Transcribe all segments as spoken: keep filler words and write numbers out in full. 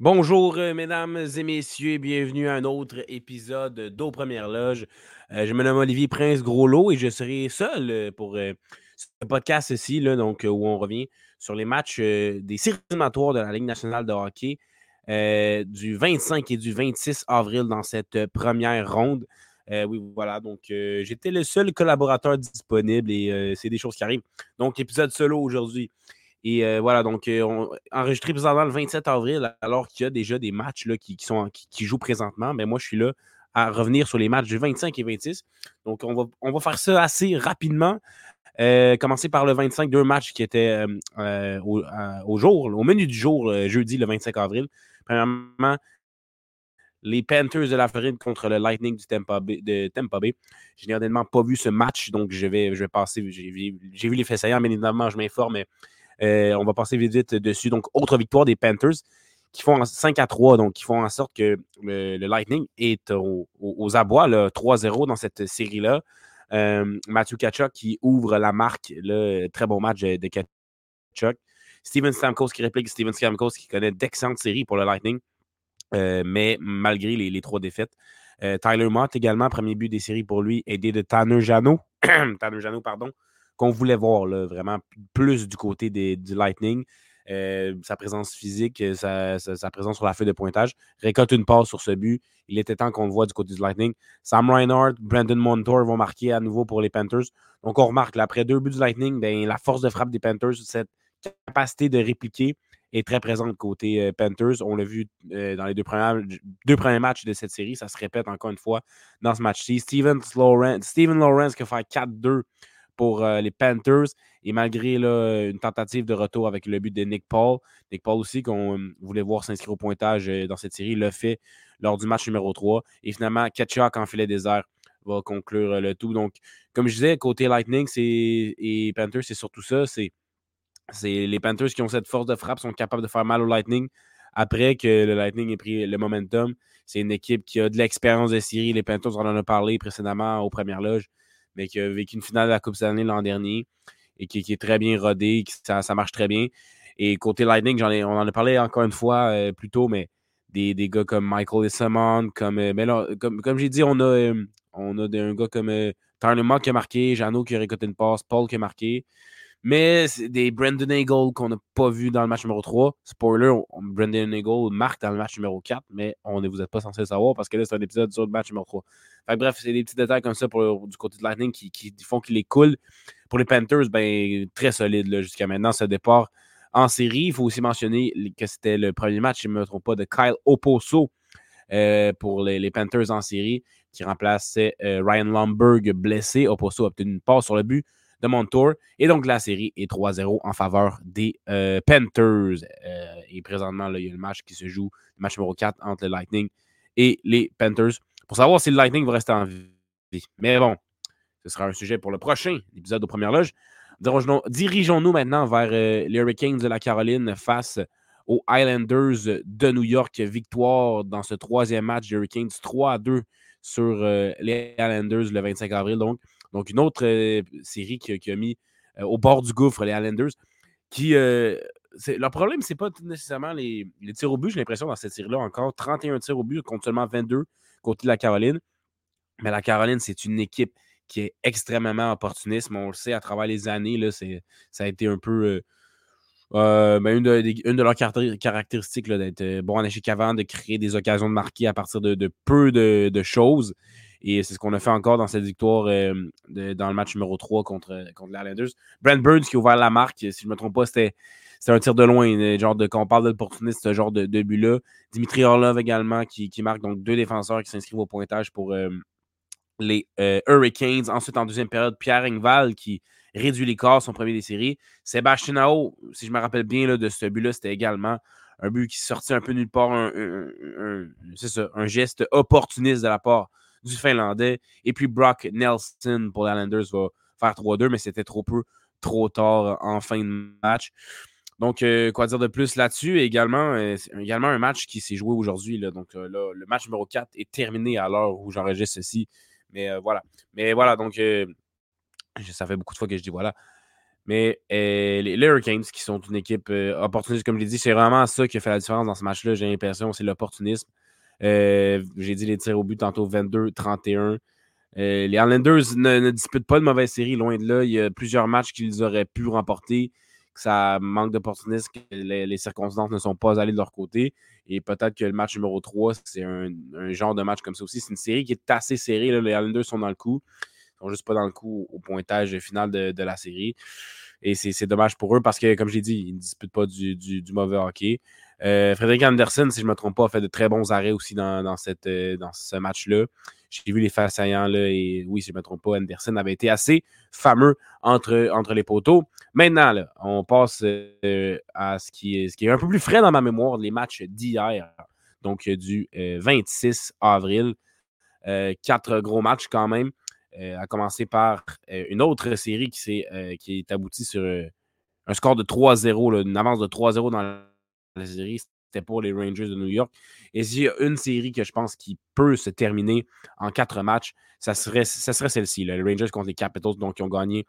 Bonjour, euh, mesdames et messieurs, bienvenue à un autre épisode d'Aux Premières Loges. Euh, je me nomme Olivier Prince-Groslot et je serai seul euh, pour euh, ce podcast-ci, là, donc, euh, où on revient sur les matchs euh, des séries éliminatoires de la Ligue nationale de hockey euh, du vingt-cinq et du vingt-six avril dans cette euh, première ronde. Euh, oui, voilà, donc euh, j'étais le seul collaborateur disponible et euh, c'est des choses qui arrivent. Donc, épisode solo aujourd'hui. Et euh, voilà, donc euh, on, enregistré présentement le vingt-sept avril, alors qu'il y a déjà des matchs là, qui, qui, sont, qui, qui jouent présentement. Mais moi, je suis là à revenir sur les matchs du vingt-cinq et vingt-six. Donc, on va, on va faire ça assez rapidement. Euh, commencer par le vingt-cinq, deux matchs qui étaient euh, euh, au, euh, au jour, au menu du jour, euh, jeudi le vingt-cinq avril. Premièrement, les Panthers de la Floride contre le Lightning du Tampa Bay, de Tampa Bay. Je n'ai honnêtement pas vu ce match, donc je vais, je vais passer. J'ai, j'ai vu les faits saillants, bien évidemment, je m'informe, mais euh, on va passer vite, vite dessus. Donc, autre victoire des Panthers qui font cinq à trois, donc qui font en sorte que le, le Lightning est au, au, aux abois, là, trois zéro dans cette série-là. Euh, Matthew Tkachuk qui ouvre la marque, là, très bon match de, de Tkachuk. Steven Stamkos qui réplique Steven Stamkos qui connaît d'excellentes séries pour le Lightning, euh, mais malgré les, les trois défaites. Euh, Tyler Mott également, premier but des séries pour lui, aidé de Tanner Jeannot, Tanner Jeannot, pardon, qu'on voulait voir là, vraiment plus du côté des, du Lightning. Euh, sa présence physique, sa, sa, sa, présence sur la feuille de pointage, récolte une passe sur ce but. Il était temps qu'on le voit du côté du Lightning. Sam Reinhart, Brandon Montour vont marquer à nouveau pour les Panthers. Donc, on remarque, là, après deux buts du Lightning, ben, la force de frappe des Panthers, cette capacité de répliquer est très présente côté euh, Panthers. On l'a vu euh, dans les deux premiers, deux premiers matchs de cette série. Ça se répète encore une fois dans ce match-ci. Steven Lawrence, Steven Lawrence qui a fait quatre deux pour euh, les Panthers. Et malgré là, une tentative de retour avec le but de Nick Paul, Nick Paul aussi, qu'on euh, voulait voir s'inscrire au pointage euh, dans cette série, l'a fait lors du match numéro trois. Et finalement, Tkachuk en filet désert va conclure euh, le tout. Donc, comme je disais, côté Lightning c'est, et Panthers, c'est surtout ça. C'est c'est les Panthers qui ont cette force de frappe, sont capables de faire mal au Lightning après que le Lightning ait pris le momentum. C'est une équipe qui a de l'expérience de série. Les Panthers, on en a parlé précédemment aux premières loges, mais qui a vécu une finale de la Coupe Stanley l'an dernier et qui, qui est très bien rodée, qui, ça, ça marche très bien. Et côté Lightning, j'en ai, on en a parlé encore une fois euh, plus tôt, mais des, des gars comme Michael Eyssimont, comme, euh, mais là, comme, comme j'ai dit, on a, euh, on a un gars comme euh, Tyler Mott qui a marqué, Jeannot qui a récolté une passe, Paul qui a marqué. Mais c'est des Brandon Eagle qu'on n'a pas vu dans le match numéro trois. Spoiler, on, Brandon Eagle marque dans le match numéro quatre, mais on ne vous êtes pas censé le savoir parce que là, c'est un épisode sur le match numéro trois. Fait que bref, c'est des petits détails comme ça pour, du côté de Lightning qui, qui font qu'il est cool. Pour les Panthers, ben, très solide là, jusqu'à maintenant, ce départ en série. Il faut aussi mentionner que c'était le premier match, je ne me trompe pas, de Kyle Oposo euh, pour les, les Panthers en série qui remplaçait euh, Ryan Lomberg blessé. Oposo a obtenu une passe sur le but de Montour. Et donc, la série est trois zéro en faveur des euh, Panthers. Euh, et présentement, là, il y a le match qui se joue, le match numéro quatre entre le Lightning et les Panthers, pour savoir si le Lightning va rester en vie. Mais bon, ce sera un sujet pour le prochain épisode aux Premières Loges. Dirigeons-nous maintenant vers euh, les Hurricanes de la Caroline face aux Islanders de New York. Victoire dans ce troisième match des Hurricanes, trois à deux sur euh, les Islanders le vingt-cinq avril. Donc, donc une autre euh, série qui, qui, a mis euh, au bord du gouffre les Islanders. Qui, euh, c'est, leur problème, c'est pas nécessairement les, les tirs au but. J'ai l'impression dans cette série-là encore trente et un tirs au but contre seulement vingt-deux côté de la Caroline. Mais la Caroline, c'est une équipe qui est extrêmement opportuniste. On le sait à travers les années, là, c'est, ça a été un peu euh, euh, ben une, de, une de leurs caractéristiques là, d'être bon en échec avant, de créer des occasions de marquer à partir de, de peu de, de choses. Et c'est ce qu'on a fait encore dans cette victoire euh, de, dans le match numéro trois contre, contre les Islanders. Brent Burns qui a ouvert la marque, si je ne me trompe pas, c'était, c'était un tir de loin. Genre de, quand on parle d'opportuniste, ce genre de, de but-là. Dimitri Orlov également qui, qui marque, donc deux défenseurs qui s'inscrivent au pointage pour euh, les euh, Hurricanes. Ensuite, en deuxième période, Pierre Engvall qui réduit l'écart, son premier des séries. Sébastien Aho, si je me rappelle bien là, de ce but-là, c'était également un but qui sortit un peu nulle part, un, un, un, c'est ça, un geste opportuniste de la part du Finlandais. Et puis Brock Nelson pour les Islanders va faire trois deux, mais c'était trop peu, trop tard en fin de match. Donc, euh, quoi dire de plus là-dessus? Et également, euh, également un match qui s'est joué aujourd'hui. Là. Donc, euh, là, le match numéro quatre est terminé à l'heure où j'enregistre ceci. Mais euh, voilà. Mais voilà, donc, euh, ça fait beaucoup de fois que je dis voilà. Mais euh, les, les Hurricanes, qui sont une équipe euh, opportuniste, comme je l'ai dit, c'est vraiment ça qui a fait la différence dans ce match-là. J'ai l'impression, c'est l'opportunisme. Euh, j'ai dit les tirs au but tantôt vingt-deux trente et un. Euh, les Islanders ne, ne disputent pas de mauvaise série, loin de là. Il y a plusieurs matchs qu'ils auraient pu remporter, que ça manque d'opportunisme, que les, les circonstances ne sont pas allées de leur côté. Et peut-être que le match numéro trois, c'est un, un genre de match comme ça aussi. C'est une série qui est assez serrée. Là. Les Islanders sont dans le coup. Ils sont juste pas dans le coup au pointage final de, de la série. Et c'est, c'est dommage pour eux parce que, comme je l'ai dit, ils ne disputent pas du, du, du mauvais hockey. Euh, Frédéric Anderson, si je ne me trompe pas, a fait de très bons arrêts aussi dans, dans, cette, euh, dans ce match-là. J'ai vu les faits saillants là, et oui, si je ne me trompe pas, Anderson avait été assez fameux entre, entre les poteaux. Maintenant, là, on passe euh, à ce qui, est, ce qui est un peu plus frais dans ma mémoire, les matchs d'hier, donc du euh, vingt-six avril. Euh, quatre gros matchs quand même, euh, à commencer par euh, une autre série qui, s'est, euh, qui est aboutie sur euh, un score de trois zéro, là, une avance de trois zéro dans la, la série. C'était pour les Rangers de New York. Et s'il y a une série que je pense qui peut se terminer en quatre matchs, ça serait, ça serait celle-ci, là, les Rangers contre les Capitals, donc ils ont gagné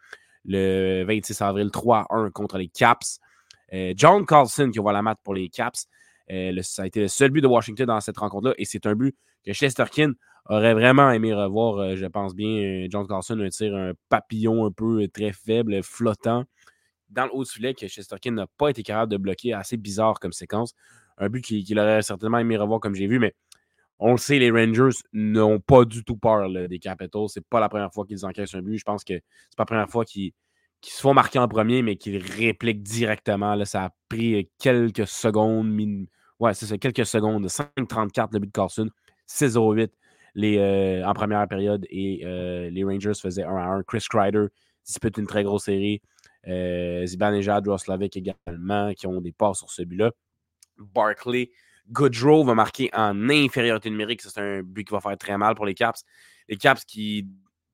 le vingt-six avril trois à un contre les Caps. Euh, John Carlson qui voit la mat pour les Caps. Euh, le, ça a été le seul but de Washington dans cette rencontre-là et c'est un but que Shesterkin aurait vraiment aimé revoir, euh, je pense bien. Euh, John Carlson, un tir, un papillon un peu euh, très faible, flottant, dans le haut du filet que Shesterkin n'a pas été capable de bloquer. Assez bizarre comme séquence. Un but qu'il, qu'il aurait certainement aimé revoir comme j'ai vu, mais on le sait, les Rangers n'ont pas du tout peur là, des Capitals. C'est pas la première fois qu'ils encaissent un but. Je pense que c'est pas la première fois qu'ils, qu'ils se font marquer en premier, mais qu'ils répliquent directement. Là, ça a pris quelques secondes. Min... Ouais, c'est ça, quelques secondes. cinq trente-quatre le but de Carlson. six zéro huit les, euh, en première période. Et euh, les Rangers faisaient un à un. Chris Kreider dispute une très grosse série. Euh, Zibanejad, Roslovic également, qui ont des passes sur ce but-là. Barkley, Goodrow va marquer en infériorité numérique. Ça, c'est un but qui va faire très mal pour les Caps. Les Caps qui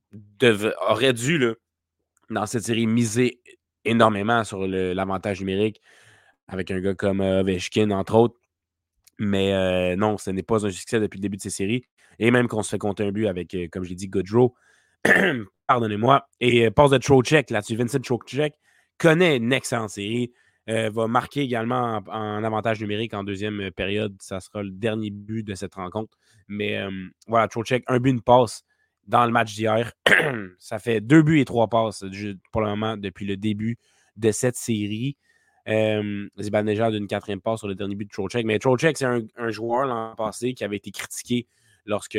dev- auraient dû, là, dans cette série, miser énormément sur le, l'avantage numérique avec un gars comme euh, Ovechkin, entre autres. Mais euh, non, ce n'est pas un succès depuis le début de ces séries. Et même qu'on se fait compter un but avec, euh, comme je l'ai dit, Goodrow. Pardonnez-moi. Et euh, passe de Trocheck là-dessus. Vincent Trocheck connaît une excellente série. Euh, va marquer également en, en avantage numérique en deuxième période. Ça sera le dernier but de cette rencontre. Mais euh, voilà, Trocheck, un but, une passe dans le match d'hier. Ça fait deux buts et trois passes pour le moment depuis le début de cette série. Euh, Zibanejad d'une quatrième passe sur le dernier but de Trocheck. Mais Trocheck, c'est un, un joueur l'an passé qui avait été critiqué lorsque,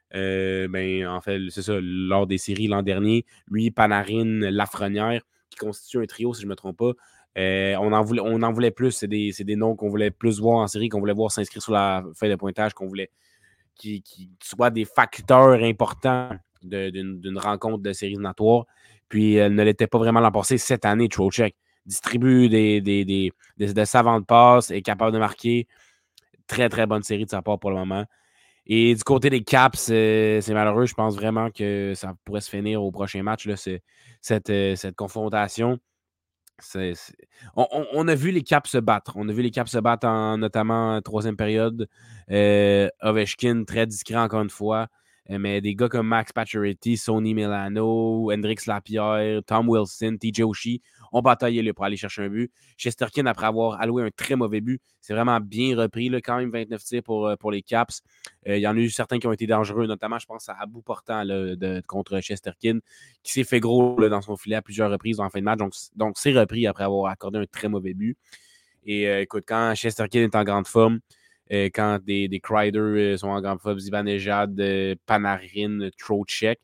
euh, ben, en fait, c'est ça, lors des séries l'an dernier, lui, Panarin, Lafrenière, qui constitue un trio, si je ne me trompe pas. Euh, on, en voulait, on en voulait plus. C'est des, c'est des noms qu'on voulait plus voir en série, qu'on voulait voir s'inscrire sur la feuille de pointage, qu'on voulait qui, qui soient des facteurs importants de, d'une, d'une rencontre de série éliminatoire. Puis elle ne l'était pas vraiment l'an passé cette année, Trocheck. Distribue des, des, des, des, des savantes passes, est capable de marquer. Très, très bonne série de sa part pour le moment. Et du côté des Caps, c'est, c'est malheureux. Je pense vraiment que ça pourrait se finir au prochain match, là, c'est, cette, cette confrontation. C'est, c'est... On, on, on a vu les Caps se battre. On a vu les Caps se battre en notamment en troisième période. Euh, Ovechkin, très discret encore une fois. Euh, mais des gars comme Max Pacioretty, Sonny Milano, Hendrix Lapierre, Tom Wilson, T J Oshie ont bataillé là, pour aller chercher un but. Shesterkin, après avoir alloué un très mauvais but, c'est vraiment bien repris. Là, quand même vingt-neuf tirs pour, pour les Caps. Euh, il y en a eu certains qui ont été dangereux, notamment, je pense, à bout portant là, de, contre Shesterkin, qui s'est fait gros là, dans son filet à plusieurs reprises en fin de match. Donc, donc c'est repris après avoir accordé un très mauvais but. Et euh, écoute, quand Shesterkin est en grande forme, euh, quand des, des Kreider euh, sont en grande forme, Zibanejad, euh, Panarin, Trocheck,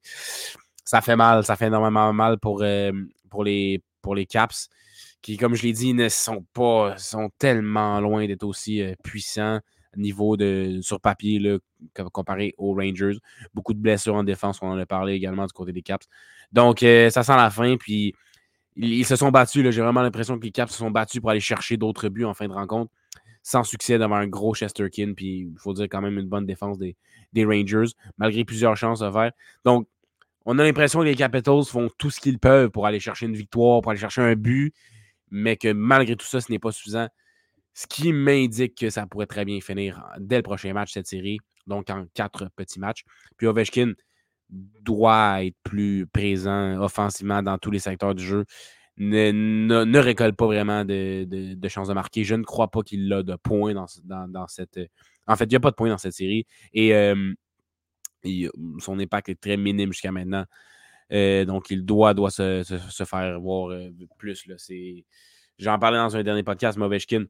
ça fait mal. Ça fait énormément mal pour, euh, pour, les, pour les Caps, qui, comme je l'ai dit, ne sont pas sont tellement loin d'être aussi euh, puissants niveau de sur papier là, comparé aux Rangers. Beaucoup de blessures en défense, on en a parlé également du côté des Caps. Donc, euh, ça sent la fin, puis ils, ils se sont battus. Là, j'ai vraiment l'impression que les Caps se sont battus pour aller chercher d'autres buts en fin de rencontre, sans succès devant un gros Shesterkin, puis il faut dire quand même une bonne défense des, des Rangers, malgré plusieurs chances à faire. Donc, on a l'impression que les Capitals font tout ce qu'ils peuvent pour aller chercher une victoire, pour aller chercher un but, mais que malgré tout ça, ce n'est pas suffisant. Ce qui m'indique que ça pourrait très bien finir dès le prochain match, cette série, donc en quatre petits matchs. Puis Ovechkin doit être plus présent offensivement dans tous les secteurs du jeu. ne, ne, ne récolte pas vraiment de, de, de chances de marquer. Je ne crois pas qu'il a de points dans, dans, dans cette... En fait, il n'y a pas de points dans cette série. Et euh, il, son impact est très minime jusqu'à maintenant. Euh, donc, il doit, doit se, se, se faire voir euh, plus. Là. C'est... J'en parlais dans un dernier podcast, Ovechkin.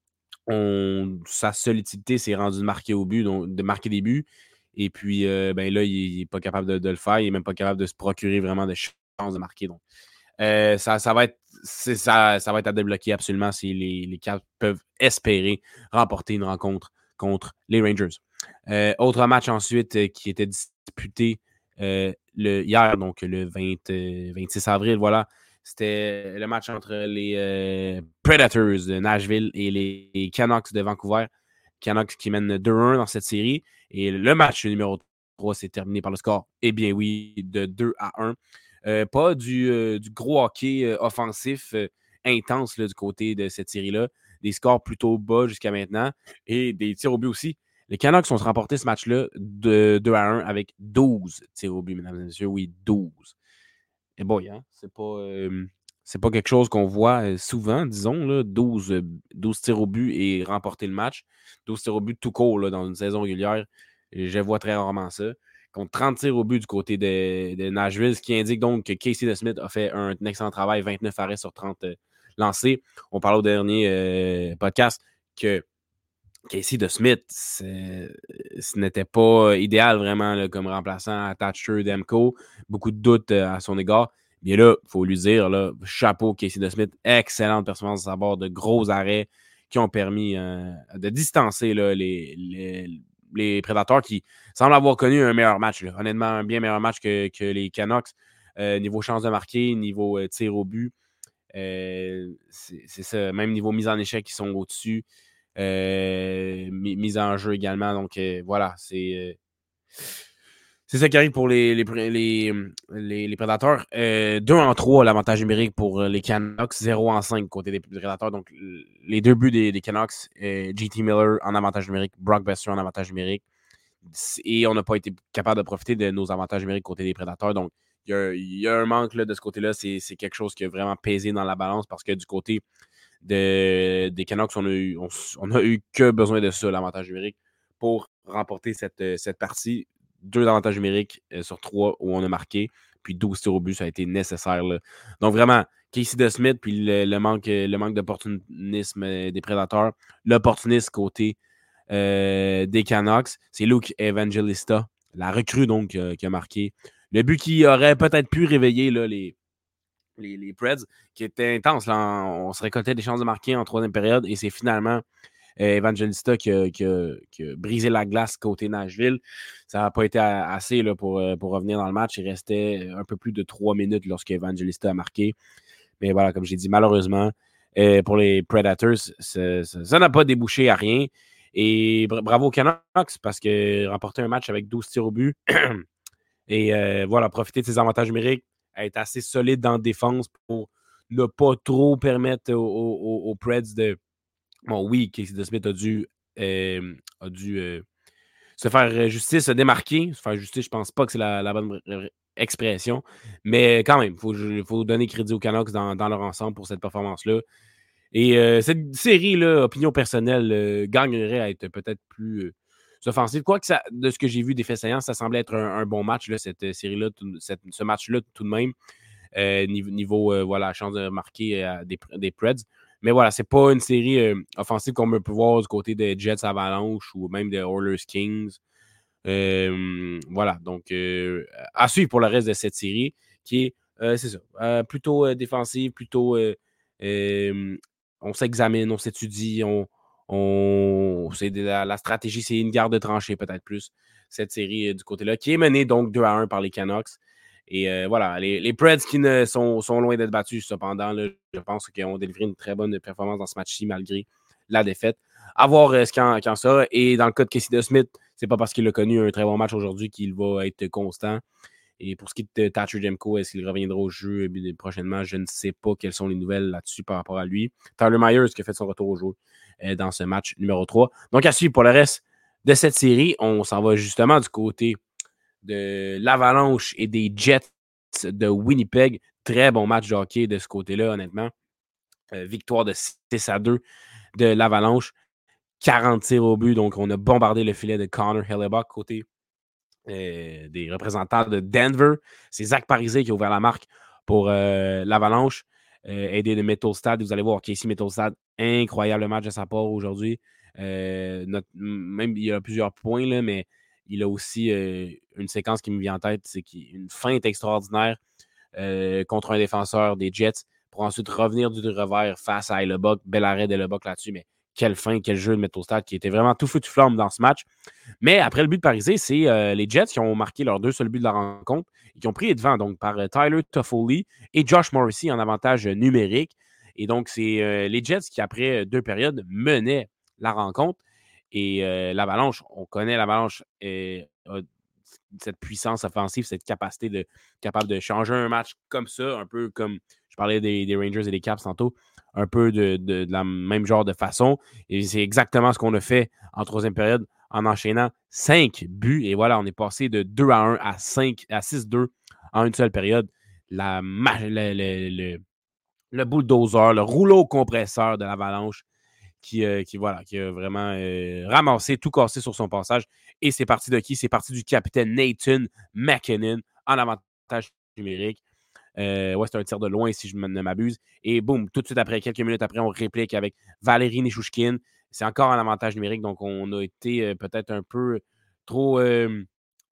On, sa solidité s'est rendue de marquer au but, donc de marquer des buts. Et puis, euh, ben là, il n'est pas capable de, de le faire. Il n'est même pas capable de se procurer vraiment de chances de marquer. Donc, euh, ça, ça, va être, c'est, ça, ça va être à débloquer absolument si les, les Caps peuvent espérer remporter une rencontre contre les Rangers. Euh, autre match ensuite euh, qui était disputé euh, le, hier, donc le vingt, euh, vingt-six avril, voilà. C'était le match entre les euh, Predators de Nashville et les, les Canucks de Vancouver. Canucks qui mènent deux un dans cette série. Et le match numéro trois s'est terminé par le score, eh bien oui, de deux à un. Euh, pas du, euh, du gros hockey euh, offensif euh, intense là, du côté de cette série-là. Des scores plutôt bas jusqu'à maintenant. Et des tirs au but aussi. Les Canucks ont remporté ce match-là de deux à un avec douze tirs au but, mesdames et messieurs. Oui, douze. Et boy, hein? C'est pas, euh, c'est pas quelque chose qu'on voit souvent, disons, là, douze, douze tirs au but et remporter le match. douze tirs au but tout court là, dans une saison régulière. Je vois très rarement ça. Contre trente tirs au but du côté de, de Nashville, ce qui indique donc que Casey DeSmith a fait un, un excellent travail, vingt-neuf arrêts sur trente euh, lancés. On parlait au dernier euh, podcast que Casey DeSmith, ce n'était pas idéal vraiment là, comme remplaçant à Thatcher Demko. Beaucoup de doutes euh, à son égard. Mais là, il faut lui dire, là, chapeau Casey DeSmith, excellente performance à bord, de gros arrêts qui ont permis euh, de distancer là, les, les, les Prédateurs qui semblent avoir connu un meilleur match. Là. Honnêtement, un bien meilleur match que, que les Canucks. Euh, niveau chance de marquer, niveau euh, tir au but. Euh, c'est, c'est ça. Même niveau mise en échec, ils sont au-dessus. Euh, mise en jeu également. Donc, euh, voilà, c'est, euh, c'est ça qui arrive pour les, les, les, les, les Prédateurs. Euh, deux en trois, l'avantage numérique pour les Canucks. zéro en cinq côté des Prédateurs. Donc, les deux buts des, des Canucks, euh, J T Miller en avantage numérique, Brock Besser en avantage numérique. Et on n'a pas été capable de profiter de nos avantages numériques côté des Prédateurs. Donc, il y a, y a un manque là, de ce côté-là. C'est, c'est quelque chose qui a vraiment pesé dans la balance parce que du côté de, des Canucks, on a, eu, on, on a eu que besoin de ça, l'avantage numérique, pour remporter cette, cette partie. Deux avantages numériques euh, sur trois où on a marqué, puis douze tirs au but, ça a été nécessaire. Là. Donc vraiment, Casey DeSmith, puis le, le, manque, le manque d'opportunisme des Prédateurs, l'opportunisme côté euh, des Canucks, c'est Luke Evangelista, la recrue donc euh, qui a marqué. Le but qui aurait peut-être pu réveiller là, les, les, les Preds, qui était intense. Là, on se récoltait des chances de marquer en troisième période et c'est finalement euh, Evangelista qui a, qui, a, qui a brisé la glace côté Nashville. Ça n'a pas été assez là, pour, pour revenir dans le match. Il restait un peu plus de trois minutes lorsque Evangelista a marqué. Mais voilà, comme j'ai dit, malheureusement, euh, pour les Predators, ça, ça, ça n'a pas débouché à rien. Et bravo aux Canucks parce que remporter un match avec douze tirs au but et euh, voilà, profiter de ses avantages numériques, être assez solide dans la défense pour ne pas trop permettre aux, aux, aux Preds de. Bon, oui, Casey DeSmith a dû, euh, a dû euh, se faire justice, se démarquer. Se faire justice, je pense pas que c'est la, la bonne expression. Mais quand même, il faut, faut donner crédit aux Canucks dans, dans leur ensemble pour cette performance-là. Et euh, cette série-là, opinion personnelle, euh, gagnerait à être peut-être plus euh, offensive. Quoique, ça, de ce que j'ai vu des faits saillants, ça semblait être un, un bon match, là, cette série-là, tout, cette, ce match-là tout de même. Euh, niveau, niveau euh, voilà, chance de marquer euh, des, des Preds. Mais voilà, c'est pas une série euh, offensive qu'on peut voir du côté des Jets Avalanche ou même des Oilers Kings. Euh, voilà, donc euh, à suivre pour le reste de cette série qui est, euh, c'est ça, euh, plutôt euh, défensive, plutôt euh, euh, on s'examine, on s'étudie, on, on c'est de la, la stratégie, c'est une garde de tranchée peut-être plus, cette série euh, du côté-là, qui est menée donc deux à un par les Canucks. Et euh, voilà, les, les Preds qui ne sont, sont loin d'être battus, cependant, là, je pense qu'ils ont délivré une très bonne performance dans ce match-ci malgré la défaite. À voir euh, ce qu'il en sera. Et dans le cas de Casey DeSmith, c'est pas parce qu'il a connu un très bon match aujourd'hui qu'il va être constant. Et pour ce qui est de Thatcher Demko, est-ce qu'il reviendra au jeu euh, prochainement? Je ne sais pas quelles sont les nouvelles là-dessus par rapport à lui. Tyler Myers qui a fait son retour au jeu euh, dans ce match numéro trois. Donc à suivre pour le reste de cette série. On s'en va justement du côté de l'Avalanche et des Jets de Winnipeg. Très bon match de hockey de ce côté-là, honnêtement. Euh, victoire de six à deux de l'Avalanche. quarante tirs au but, donc on a bombardé le filet de Connor Hellebuyck côté euh, des représentants de Denver. C'est Zach Parise qui a ouvert la marque pour euh, l'Avalanche, euh, aidé de Mittelstadt. Vous allez voir Casey Mittelstadt, incroyable match de sa part aujourd'hui. Euh, notre, même il y a plusieurs points, là, mais il a aussi euh, une séquence qui me vient en tête, c'est une feinte extraordinaire euh, contre un défenseur des Jets pour ensuite revenir du revers face à Hellebuyck. Bel arrêt d'Hellebuyck là-dessus, mais quelle fin, quel jeu de Mittelstadt qui était vraiment tout feu tout flamme dans ce match. Mais après le but de Parisé, c'est euh, les Jets qui ont marqué leurs deux seuls buts de la rencontre et qui ont pris les devants donc, par euh, Tyler Toffoli et Josh Morrissey en avantage numérique. Et donc, c'est euh, les Jets qui, après deux périodes, menaient la rencontre. Et euh, l'Avalanche, on connaît l'Avalanche, euh, a cette puissance offensive, cette capacité de capable de changer un match comme ça, un peu comme je parlais des, des Rangers et des Caps tantôt, un peu de, de, de la même genre de façon. Et c'est exactement ce qu'on a fait en troisième période en enchaînant cinq buts. Et voilà, on est passé de deux à un à cinq à six deux en une seule période. La, le, le, le, le bulldozer, le rouleau compresseur de l'Avalanche qui, euh, qui, voilà, qui a vraiment euh, ramassé, tout cassé sur son passage. Et c'est parti de qui? C'est parti du capitaine Nathan MacKinnon en avantage numérique. Euh, ouais, c'est un tir de loin si je ne m'abuse. Et boum, tout de suite après, quelques minutes après, on réplique avec Valérie Nichushkin. C'est encore un avantage numérique, donc on a été euh, peut-être un peu trop euh,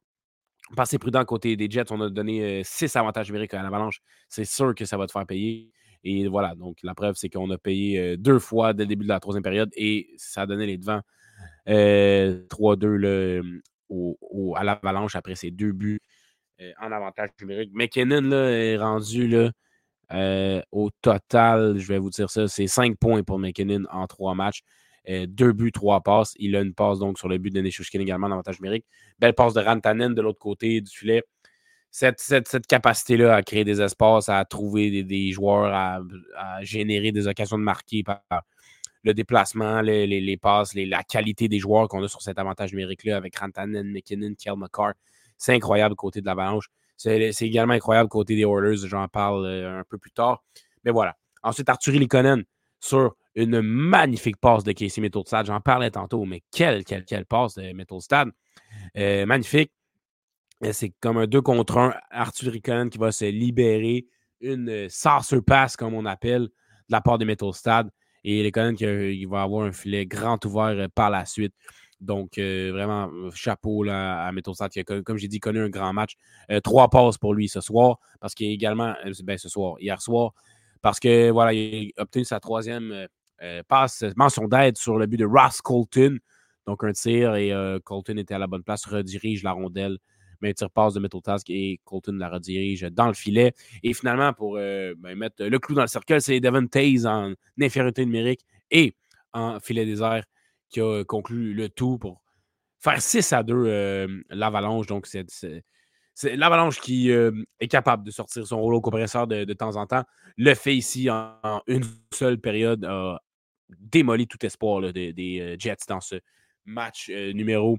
pas assez prudent côté des Jets. On a donné euh, six avantages numériques à l'Avalanche. C'est sûr que ça va te faire payer. Et voilà, donc la preuve, c'est qu'on a payé euh, deux fois dès le début de la troisième période et ça a donné les devants euh, trois deux là, au, au, à l'Avalanche après ces deux buts euh, en avantage numérique. MacKinnon là, est rendu là, euh, au total, je vais vous dire ça, c'est cinq points pour MacKinnon en trois matchs. Euh, deux buts, trois passes. Il a une passe donc sur le but de Nichushkin également en avantage numérique. Belle passe de Rantanen de l'autre côté du filet. Cette, cette, cette capacité-là à créer des espaces, à trouver des, des joueurs, à, à, générer des occasions de marquer par le déplacement, les, les, les passes, les, la qualité des joueurs qu'on a sur cet avantage numérique-là avec Rantanen, MacKinnon, Cale Makar. C'est incroyable côté de l'Avalanche. C'est, c'est également incroyable côté des Oilers. J'en parle euh, un peu plus tard. Mais voilà. Ensuite, Artturi Likonen sur une magnifique passe de Casey Mittelstadt. J'en parlais tantôt, mais quelle, quelle, quelle passe de Mittelstadt. Euh, magnifique. C'est comme un deux contre un. Artturi Likonen qui va se libérer. Une saucer pass, comme on appelle, de la part de Mittelstadt. Et Likonen qui il va avoir un filet grand ouvert euh, par la suite. Donc, euh, vraiment, chapeau là, à Mittelstadt qui a, comme j'ai dit, connu un grand match. Euh, trois passes pour lui ce soir, parce qu'il a également, euh, ben, ce soir, hier soir, parce que, voilà, il a obtenu sa troisième euh, passe, mention d'aide sur le but de Ross Colton. Donc, un tir et euh, Colton était à la bonne place, redirige la rondelle, mais un tir passe de Mittelstadt et Colton la redirige dans le filet. Et finalement, pour euh, ben, mettre le clou dans le cercle, c'est Devon Toews en infériorité numérique et en filet désert qui a conclu le tout pour faire six à deux euh, l'Avalanche. Donc, c'est, c'est, c'est l'Avalanche qui euh, est capable de sortir son rouleau compresseur de, de temps en temps. Le fait ici en, en une seule période a démoli tout espoir là, des, des euh, Jets dans ce match euh, numéro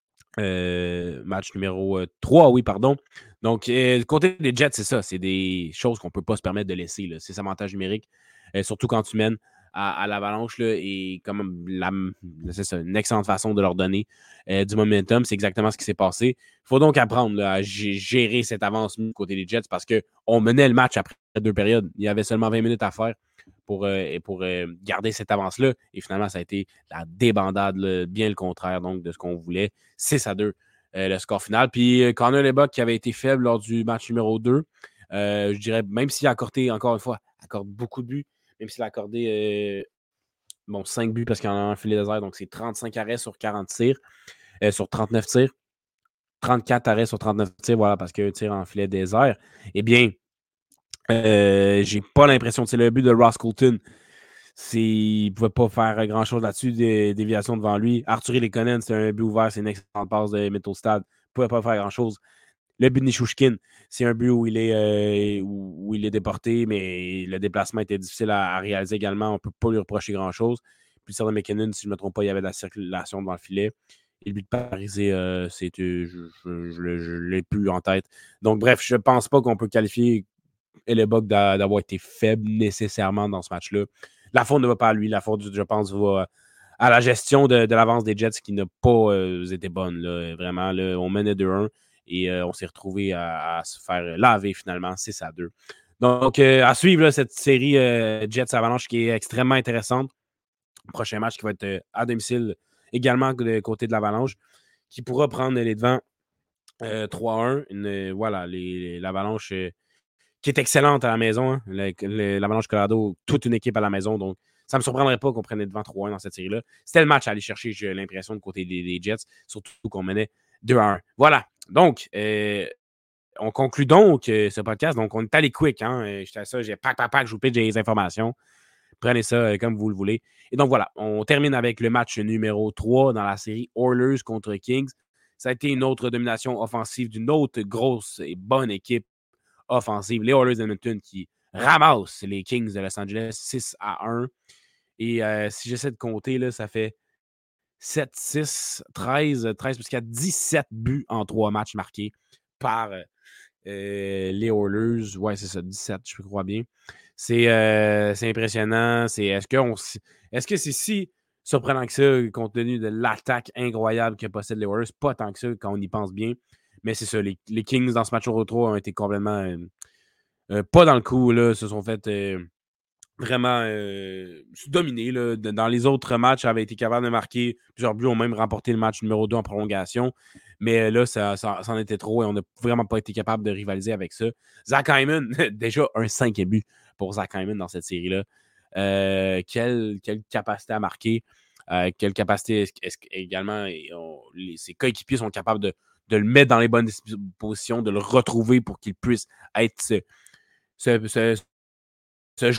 euh, match numéro euh, trois, oui, pardon. Donc, euh, côté des Jets, c'est ça. C'est des choses qu'on ne peut pas se permettre de laisser. Là. C'est cet avantage numérique, euh, surtout quand tu mènes à, à l'Avalanche. Là, et comme la, c'est ça, une excellente façon de leur donner euh, du momentum. C'est exactement ce qui s'est passé. Il faut donc apprendre là, à g- gérer cette avance côté des Jets parce qu'on menait le match après deux périodes. Il y avait seulement vingt minutes à faire pour, euh, pour euh, garder cette avance-là. Et finalement, ça a été la débandade, là, bien le contraire donc, de ce qu'on voulait. six à deux, euh, le score final. Puis euh, Connor Hellebuyck, qui avait été faible lors du match numéro deux, euh, je dirais, même s'il a accordé, encore une fois, accorde beaucoup de buts, même s'il a accordé euh, bon, cinq buts parce qu'il en a un filet désert, donc c'est trente-cinq arrêts sur quarante tirs, euh, sur trente-neuf tirs. trente-quatre arrêts sur trente-neuf tirs, voilà, parce qu'il y a un tir en filet désert. Eh bien, euh, j'ai pas l'impression que c'est le but de Ross Colton. C'est... Il ne pouvait pas faire grand-chose là-dessus, des déviations devant lui. Artturi Likonen, c'est un but ouvert, c'est une excellente passe de Mittelstadt. Il ne pouvait pas faire grand-chose. Le but de Nichushkin, c'est un but où il est, euh, où, où il est déporté, mais le déplacement était difficile à, à réaliser également. On ne peut pas lui reprocher grand-chose. Puis sur le MacKinnon, si je ne me trompe pas, il y avait de la circulation dans le filet. Et le but de Parisé, euh, c'est, euh, je ne l'ai plus en tête. Donc, bref, je ne pense pas qu'on peut qualifier Hellebuyck d'a, d'avoir été faible nécessairement dans ce match-là. La faute ne va pas à lui. La faute, je pense, va à la gestion de, de l'avance des Jets qui n'a pas euh, été bonne. Là, vraiment, là, on menait deux un et euh, on s'est retrouvé à, à, se faire laver finalement six à deux. Donc, euh, à suivre là, cette série euh, Jets Avalanche qui est extrêmement intéressante. Prochain match qui va être euh, à domicile également de côté de l'Avalanche, qui pourra prendre les devants euh, trois un. Une, euh, voilà, les, l'Avalanche euh, qui est excellente à la maison. Hein. Le, le, L'Avalanche Colorado, toute une équipe à la maison. Donc, ça ne me surprendrait pas qu'on prenne les devants trois un dans cette série-là. C'était le match à aller chercher, j'ai l'impression, de côté des, des Jets, surtout qu'on menait deux à un. Voilà. Donc, euh, on conclut donc euh, ce podcast. Donc, on est allé quick. Hein. J'étais à ça, j'ai pack, pack, pack, je vous pitch des informations. Prenez ça euh, comme vous le voulez. Et donc voilà, on termine avec le match numéro trois dans la série Oilers contre Kings. Ça a été une autre domination offensive d'une autre grosse et bonne équipe offensive. Les Oilers d'Edmonton qui ramassent les Kings de Los Angeles six à un. Et euh, si j'essaie de compter, là, ça fait sept, six, treize, treize, parce qu'il y a dix-sept buts en trois matchs marqués par euh, les Oilers. Ouais, c'est ça, dix-sept, je crois bien. C'est, euh, c'est impressionnant. C'est, est-ce, que on, est-ce que c'est si surprenant que ça, compte tenu de l'attaque incroyable que possèdent les Warriors? Pas tant que ça quand on y pense bien. Mais c'est ça, les, les Kings dans ce match au trois ont été complètement euh, euh, pas dans le coup. Là, se sont fait euh, vraiment euh, dominés. Là. Dans les autres matchs, avaient été capables de marquer plusieurs buts, ont même remporté le match numéro deux en prolongation. Mais là, ça, ça, ça en était trop et on n'a vraiment pas été capable de rivaliser avec ça. Zach Hyman, déjà un cinquième but pour Zach Hyman dans cette série-là. Euh, quelle, quelle capacité à marquer. Euh, quelle capacité est-ce, est-ce, également on, les, ses coéquipiers sont capables de, de le mettre dans les bonnes positions, de le retrouver pour qu'il puisse être ce, ce, ce, ce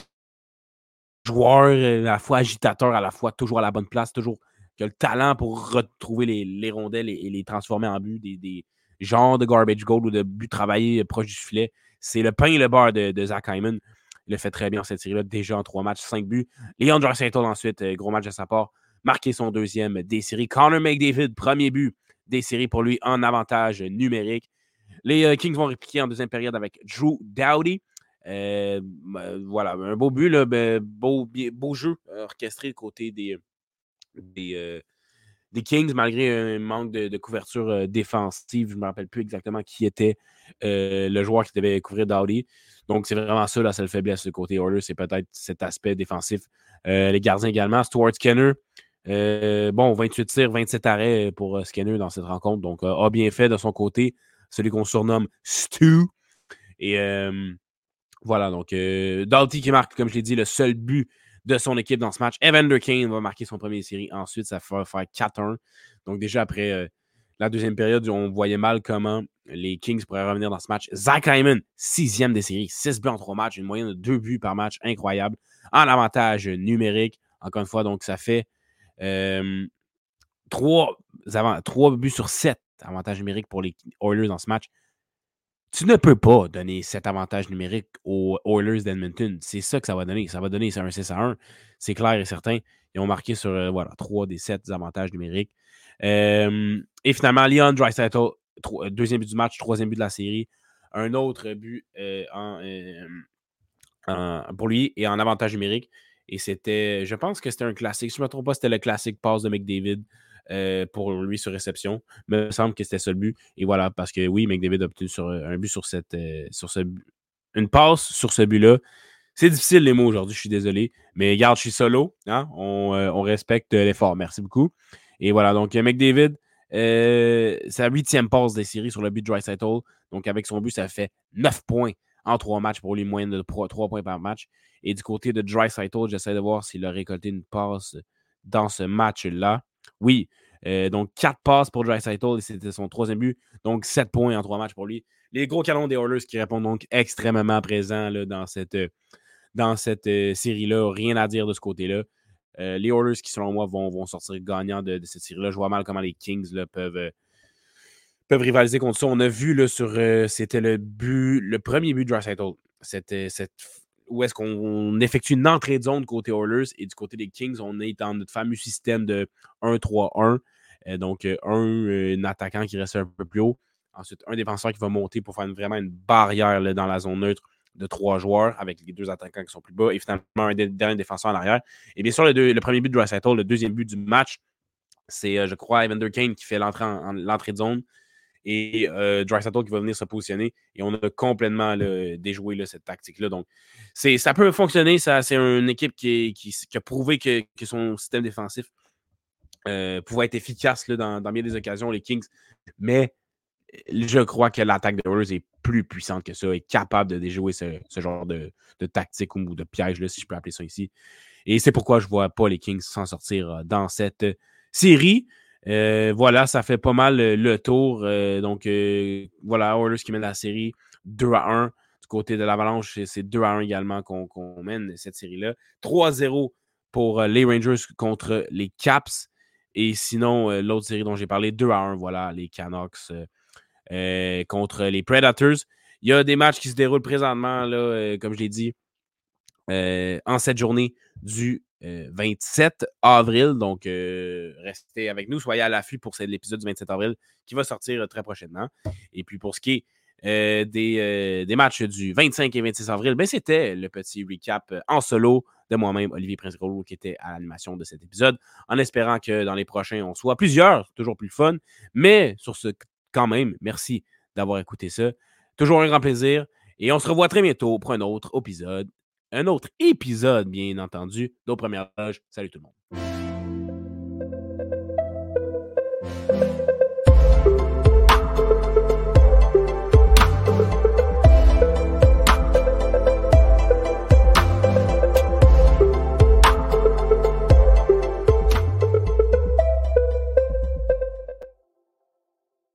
joueur à la fois agitateur, à la fois toujours à la bonne place, toujours qui a le talent pour retrouver les, les rondelles et, et les transformer en but, des, des genres de garbage goal ou de buts travaillés proche du filet. C'est le pain et le beurre de, de Zach Hyman. Il le fait très bien en cette série-là, déjà en trois matchs, cinq buts. Leon Draisaitl ensuite, gros match de sa part, marqué son deuxième des séries. Connor McDavid, premier but des séries pour lui en avantage numérique. Les euh, Kings vont répliquer en deuxième période avec Drew Doughty. Euh, voilà, un beau but, là, beau, beau jeu orchestré de côté des, des, euh, des Kings, malgré un manque de, de couverture euh, défensive. Je ne me rappelle plus exactement qui était euh, le joueur qui devait couvrir Doughty. Donc, c'est vraiment ça la seule faiblesse de côté Oilers, c'est peut-être cet aspect défensif. Euh, les gardiens également, Stuart Skinner. Euh, bon, vingt-huit tirs, vingt-sept arrêts pour euh, Skinner dans cette rencontre. Donc, euh, a bien fait de son côté, celui qu'on surnomme Stu. Et euh, voilà, donc euh, Doughty qui marque, comme je l'ai dit, le seul but de son équipe dans ce match. Evander Kane va marquer son premier série. Ensuite, ça va faire quatre un. Donc déjà après euh, la deuxième période, on voyait mal comment les Kings pourraient revenir dans ce match. Zach Hyman, sixième des séries, six buts en trois matchs, une moyenne de deux buts par match, incroyable. En avantage numérique, encore une fois, donc ça fait euh, trois, trois buts sur sept avantages numériques pour les Oilers dans ce match. Tu ne peux pas donner cet avantage numérique aux Oilers d'Edmonton. C'est ça que ça va donner. Ça va donner un six à un. C'est clair et certain. Ils ont marqué sur euh, voilà, trois des sept avantages numériques. Euh, et finalement, Leon Draisaitl, deuxième but du match, troisième but de la série. Un autre but euh, en, euh, en, pour lui et en avantage numérique. Et c'était, je pense que c'était un classique. Si je ne me trompe pas, c'était le classique pass de McDavid. Euh, pour lui sur réception. Mais il me semble que c'était ça le but. Et voilà, parce que oui, McDavid a obtenu sur, un but sur cette. Euh, sur ce, une passe sur ce but-là. C'est difficile les mots aujourd'hui, je suis désolé. Mais regarde, je suis solo. Hein? On, euh, on respecte l'effort. Merci beaucoup. Et voilà, donc McDavid, euh, sa huitième passe des séries sur le but de Draisaitl. Donc avec son but, ça fait neuf points en trois matchs pour lui, moyenne de trois points par match. Et du côté de Draisaitl, j'essaie de voir s'il a récolté une passe dans ce match-là. Oui, euh, donc quatre passes pour Draisaitl et c'était son troisième but. Donc sept points en trois matchs pour lui. Les gros canons des Oilers qui répondent donc extrêmement présents là, dans cette, dans cette euh, série-là. Rien à dire de ce côté-là. Euh, les Oilers qui, selon moi, vont, vont sortir gagnants de, de cette série-là. Je vois mal comment les Kings là, peuvent, euh, peuvent rivaliser contre ça. On a vu là, sur euh, c'était le but, le premier but de Draisaitl. C'était cette où est-ce qu'on effectue une entrée de zone côté Oilers et du côté des Kings, on est dans notre fameux système de un trois un. Euh, donc, euh, un, euh, un attaquant qui reste un peu plus haut. Ensuite, un défenseur qui va monter pour faire une- vraiment une barrière là, dans la zone neutre de trois joueurs avec les deux attaquants qui sont plus bas et finalement un dé- dernier défenseur en arrière. Et bien sûr, le, deux- le premier but de Draisaitl, le deuxième but du match, c'est, euh, je crois, Evander Kane qui fait l'entrée, en, en- l'entrée de zone et euh, Draisaitl qui va venir se positionner. Et on a complètement là, déjoué là, cette tactique-là. Donc, c'est, ça peut fonctionner. Ça, c'est une équipe qui, est- qui, qui a prouvé que, que son système défensif euh, pouvait être efficace là, dans, dans bien des occasions, les Kings. Mais je crois que l'attaque de Oilers est plus puissante que ça, est capable de déjouer ce, ce genre de, de tactique ou de piège, là, si je peux appeler ça ici. Et c'est pourquoi je ne vois pas les Kings s'en sortir dans cette série. Euh, voilà, ça fait pas mal le tour. Euh, donc, euh, voilà, Oilers qui mène la série deux à un. Du côté de l'Avalanche, c'est deux à un également qu'on, qu'on mène cette série-là. trois à zéro pour les Rangers contre les Caps. Et sinon, l'autre série dont j'ai parlé, deux à un, voilà, les Canucks euh, contre les Predators. Il y a des matchs qui se déroulent présentement, là, euh, comme je l'ai dit, euh, en cette journée du euh, vingt-sept avril. Donc, euh, restez avec nous. Soyez à l'affût pour l'épisode du vingt-sept avril qui va sortir euh, très prochainement. Et puis, pour ce qui est euh, des, euh, des matchs du vingt-cinq et vingt-six avril, ben, c'était le petit recap en solo de moi-même, Olivier Prince-Gros, qui était à l'animation de cet épisode, en espérant que dans les prochains, on soit plusieurs, toujours plus fun. Mais sur ce, quand même, merci d'avoir écouté ça. Toujours un grand plaisir. Et on se revoit très bientôt pour un autre épisode un autre épisode, bien entendu, d'Aux Premières Loges. Salut tout le monde.